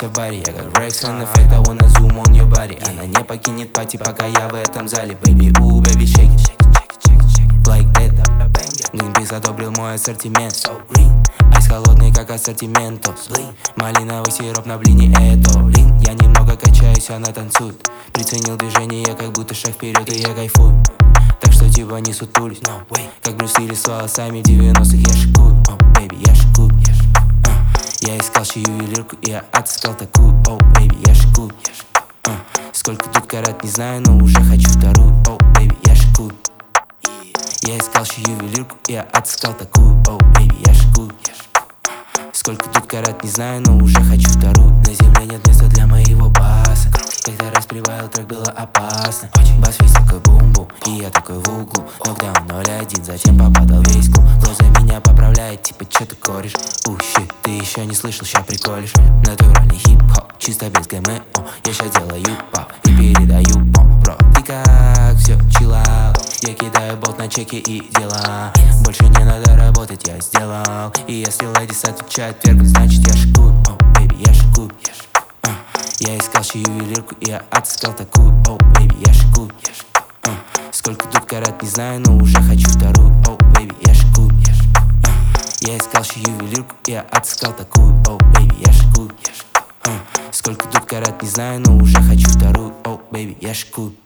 в баре. Я как Рексон эффект, I wanna zoom on your body. Она не покинет пати, пока я в этом зале. Baby, baby, shake it, like that. Greenpeace одобрил мой ассортимент. So green. Айс холодный, как ассортиментос. Малиновый сироп на блине, это блин. Я немного качаюсь, она танцует. Приценил движение, как будто шаг вперед, и я кайфую. Так что типа не сутулись, no way. Как Брюс Уиллис с волосами в 90-х, я шикую, baby, я шикую. Я искал чью ювелирку, и я отыскал такую, baby, я шикую. Сколько тут карат, не знаю, но уже хочу вторую, baby, я шикую. Я искал чью ювелирку, и я отыскал такую, baby, я шикую. Сколько тут карат, не знаю, но уже хочу вторую. На земле нет места для моего баса. Когда раз прибавил трек, было опасно. Бас весь такой бум-бум, и я такой в углу. Нокдаун 0-1, затем попадал весь клуб. Глаза меня поправляет, типа, чё ты коришь? Щит, ты еще не слышал, ща приколишь. Натуральный хип-хоп, чисто без ГМО. Я ща делаю пап и передаю бро. Ты как, все, чиллаут. Я кидаю болт на чеки и дела. Больше не надо работать, я сделал. И если лэдис отвечает первым, значит я шикую, baby, я шикую. Я искал чью ювелирку, и я отыскал такую, baby, я шикую. Сколько тут карат, не знаю, но уже хочу вторую, baby, я шикую. Я искал чью ювелирку, и я отыскал такую, baby, я шикую. Сколько тут карат, не знаю, но уже хочу вторую, baby, я шикую.